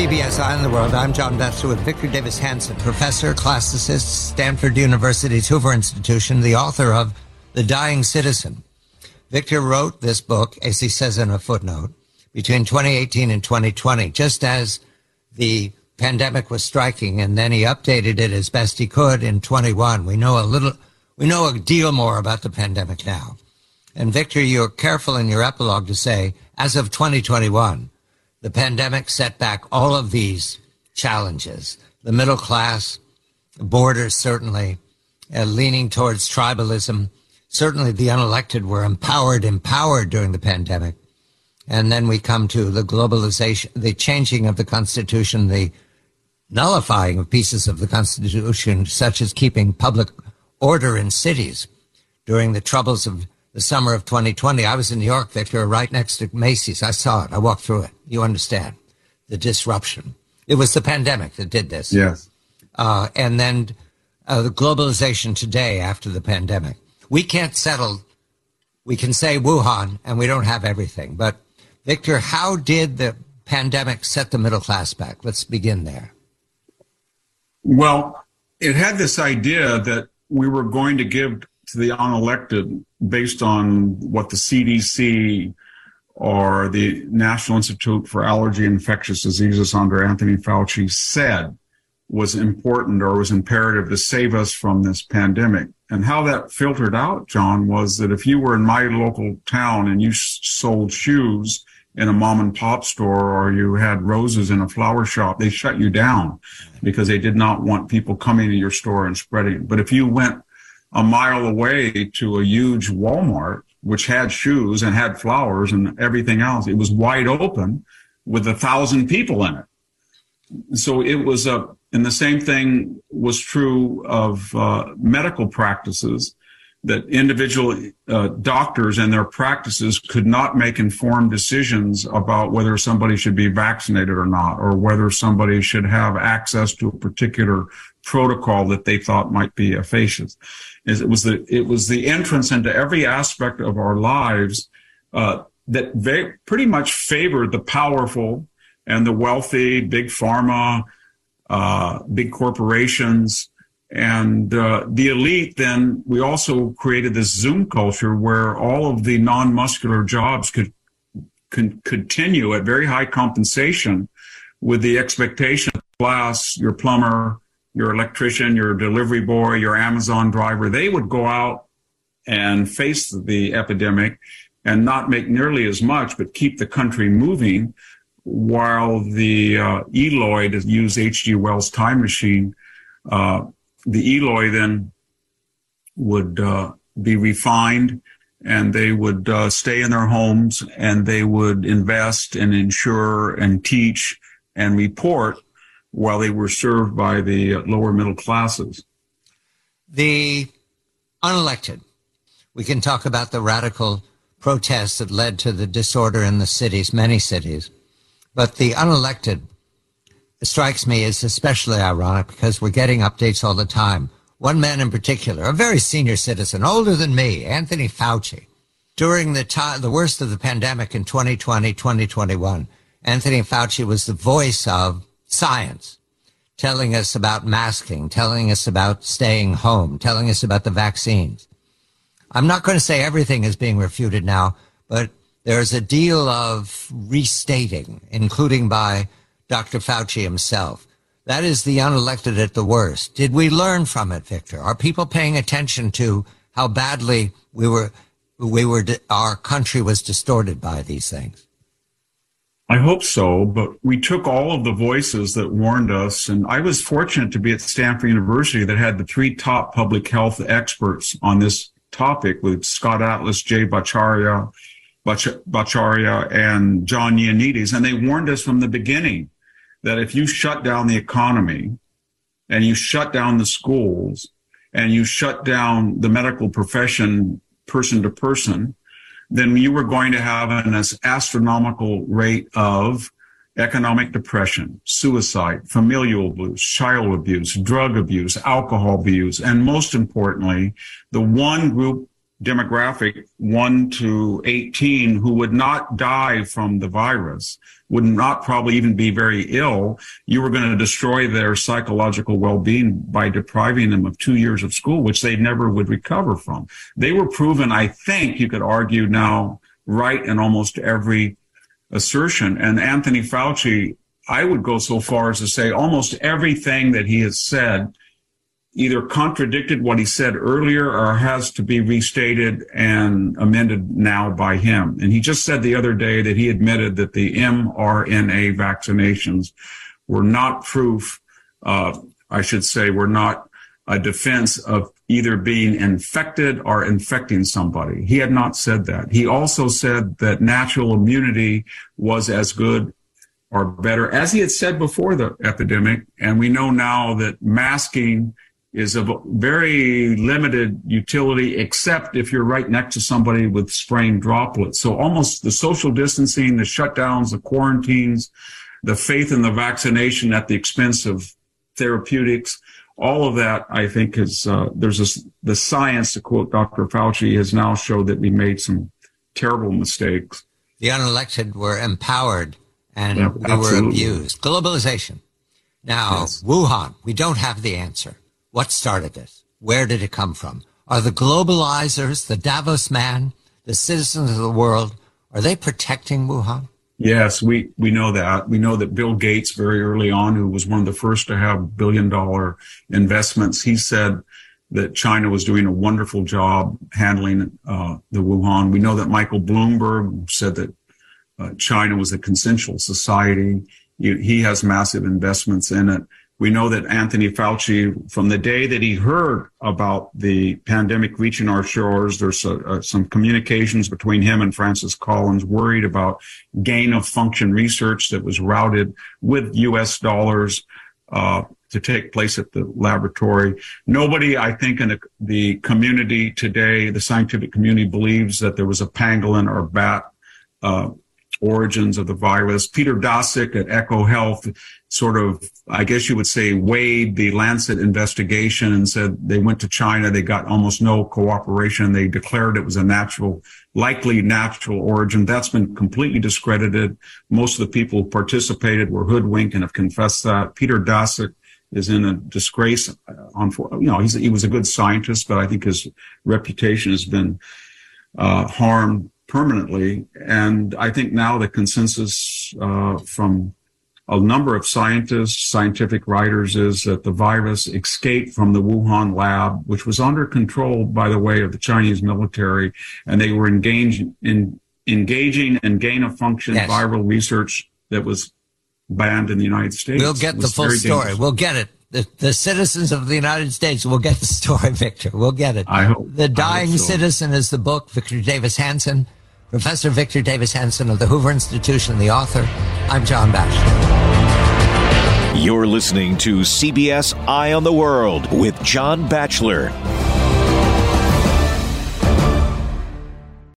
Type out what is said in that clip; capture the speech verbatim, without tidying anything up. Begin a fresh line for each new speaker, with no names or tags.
B S Eye on the World. I'm John Bester with Victor Davis Hanson, professor, classicist, Stanford University's Hoover Institution, the author of The Dying Citizen. Victor wrote this book, as he says in a footnote, between twenty eighteen and twenty twenty, just as the pandemic was striking, and then he updated it as best he could in twenty-one. We know a little, we know a deal more about the pandemic now. And Victor, you're careful in your epilogue to say, as of twenty twenty-one, the pandemic set back all of these challenges. The middle class, borders certainly, uh, leaning towards tribalism. Certainly the unelected were empowered, empowered during the pandemic. And then we come to the globalization, the changing of the Constitution, the nullifying of pieces of the Constitution, such as keeping public order in cities during the troubles of the summer of twenty twenty. I was in New York, Victor, right next to Macy's. I saw it. I walked through it. You understand the disruption. It was the pandemic that did this.
Yes.
Uh, and then uh, the globalization today after the pandemic. We can't settle. We can say Wuhan, and we don't have everything. But, Victor, how did the pandemic set the middle class back? Let's begin there.
Well, it had this idea that we were going to give to the unelected based on what the C D C or the National Institute for Allergy and Infectious Diseases under Anthony Fauci said was important or was imperative to save us from this pandemic. And how that filtered out, John, was that if you were in my local town and you sold shoes in a mom and pop store or you had roses in a flower shop, they shut you down because they did not want people coming to your store and spreading. But if you went a mile away to a huge Walmart, which had shoes and had flowers and everything else, it was wide open with a thousand people in it. So it was a, and the same thing was true of uh, medical practices, that individual uh, doctors and their practices could not make informed decisions about whether somebody should be vaccinated or not, or whether somebody should have access to a particular protocol that they thought might be efficacious. It was the, it was the entrance into every aspect of our lives uh, that very, pretty much favored the powerful and the wealthy, big pharma, uh, big corporations, and uh, the elite. Then we also created this Zoom culture where all of the non-muscular jobs could, could continue at very high compensation with the expectation of class, your plumber, your electrician, your delivery boy, your Amazon driver, they would go out and face the epidemic and not make nearly as much, but keep the country moving, while the uh, Eloy, to use H G Wells' time machine, uh, the Eloy then would uh, be refined, and they would uh, stay in their homes, and they would invest and insure and teach and report while they were served by the lower middle classes.
The unelected, we can talk about the radical protests that led to the disorder in the cities, many cities. But the unelected strikes me as especially ironic because we're getting updates all the time. One man in particular, a very senior citizen, older than me, Anthony Fauci, during the time, the worst of the pandemic in twenty twenty, twenty twenty-one, Anthony Fauci was the voice of science, telling us about masking, telling us about staying home, telling us about the vaccines. I'm not going to say everything is being refuted now, but there's a deal of restating, including by Doctor Fauci himself. That is the unelected at the worst. Did we learn from it, Victor? Are people paying attention to how badly we were, we were, our country was distorted by these things?
I hope so, but we took all of the voices that warned us, and I was fortunate to be at Stanford University that had the three top public health experts on this topic with Scott Atlas, Jay Bhattacharya, Bhattacharya, and John Ioannidis, and they warned us from the beginning that if you shut down the economy and you shut down the schools and you shut down the medical profession person to person, then you were going to have an astronomical rate of economic depression, suicide, familial abuse, child abuse, drug abuse, alcohol abuse, and most importantly, the one group demographic, one to eighteen, who would not die from the virus, would not probably even be very ill, you were going to destroy their psychological well-being by depriving them of two years of school, which they never would recover from. They were proven, I think you could argue now, right in almost every assertion. And Anthony Fauci, I would go so far as to say almost everything that he has said either contradicted what he said earlier or has to be restated and amended now by him. And he just said the other day that he admitted that the mRNA vaccinations were not proof, uh, I should say, were not a defense of either being infected or infecting somebody. He had not said that. He also said that natural immunity was as good or better, as he had said before the epidemic. And we know now that masking is of very limited utility, except if you're right next to somebody with spraying droplets. So almost the social distancing, the shutdowns, the quarantines, the faith in the vaccination at the expense of therapeutics, all of that, I think, is, uh, there's a, the science, to quote Doctor Fauci, has now showed that we made some terrible mistakes.
The unelected were empowered and
yeah,
we were abused. Globalization. Now, yes. Wuhan, we don't have the answer. What started this? Where did it come from? Are the globalizers, the Davos man, the citizens of the world, are they protecting Wuhan?
Yes, we, we know that. We know that Bill Gates, very early on, who was one of the first to have billion dollar investments, he said that China was doing a wonderful job handling uh, the Wuhan. We know that Michael Bloomberg said that uh, China was a consensual society. He, he has massive investments in it. We know that Anthony Fauci, from the day that he heard about the pandemic reaching our shores, there's a, a, some communications between him and Francis Collins, worried about gain of function research that was routed with U S dollars uh, to take place at the laboratory. Nobody, I think, in the, the community today, the scientific community, believes that there was a pangolin or bat uh origins of the virus. Peter Daszak at EcoHealth sort of, I guess you would say, weighed the Lancet investigation and said they went to China, they got almost no cooperation. They declared it was a natural, likely natural origin. That's been completely discredited. Most of the people who participated were hoodwinked and have confessed that. Peter Daszak is in a disgrace. On, you know, he's, he was a good scientist, but I think his reputation has been uh, harmed permanently. And I think now the consensus uh, from a number of scientists, scientific writers, is that the virus escaped from the Wuhan lab, which was under control, by the way, of the Chinese military, and they were engaged in engaging in gain-of-function yes. viral research that was banned in the United States.
We'll get the full story. Dangerous. We'll get it. The, the citizens of the United States will get the story, Victor. We'll get it.
I hope.
The Dying
I hope so.
Citizen is the book. Victor Davis Hanson, Professor Victor Davis Hanson of the Hoover Institution, the author. I'm John Batchelor.
You're listening to C B S Eye on the World with John Batchelor.